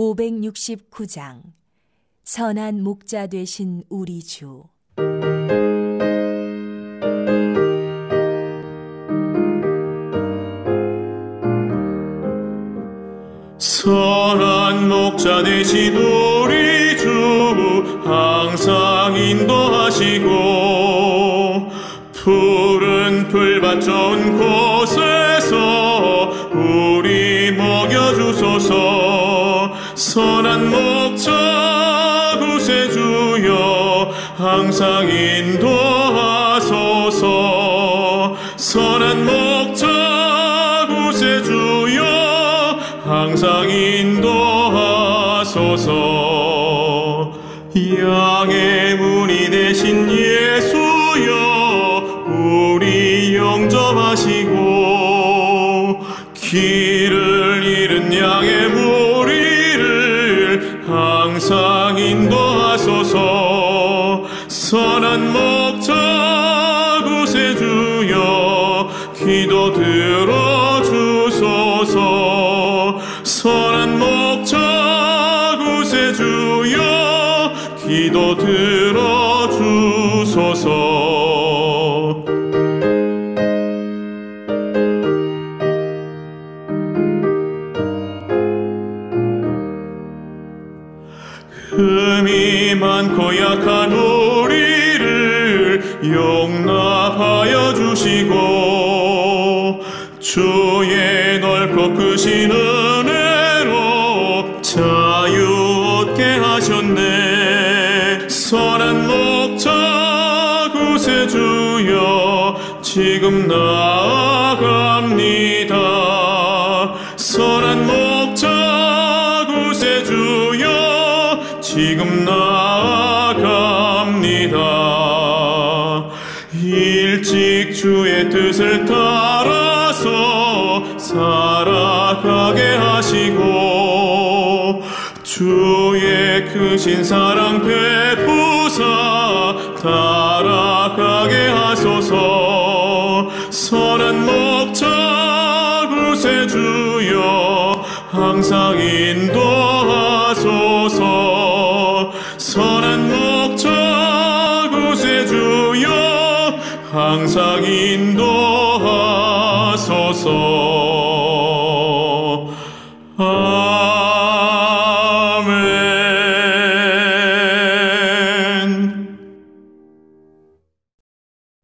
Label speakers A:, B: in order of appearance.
A: 569장 선한 목자 되신 우리 주.
B: 선한 목자 되신 우리 주 항상 인도하시고 푸른 풀밭 좋은 곳에서 우리 먹여주소서. 선한 목자 구세주여 항상 인도하소서. 선한 목자 구세주여 항상 인도하소서. 양의 문이 되신 예수여 우리 영접하시고 길을 잃은 양의 무리를 항상 인도하소서. 선한 목자 구세주여 기도 들어주소서. 선한 목자 구세주여 기도 들어주소서. 흠이 많고 약한 우리를 용납하여 주시고 주의 넓고 크신 은혜로 자유 얻게 하셨네. 선한 목자 구세주여 지금 나아갑니다. 선한 목자 구세주여 지금 나아갑니다. 일찍 주의 뜻을 따라서 살아가게 하시고 주의 크신 사랑 베푸사 따라가게 하소서. 선한 목자 구세주여 항상 인도하소서. 선한 목자 구세주여 항상 인도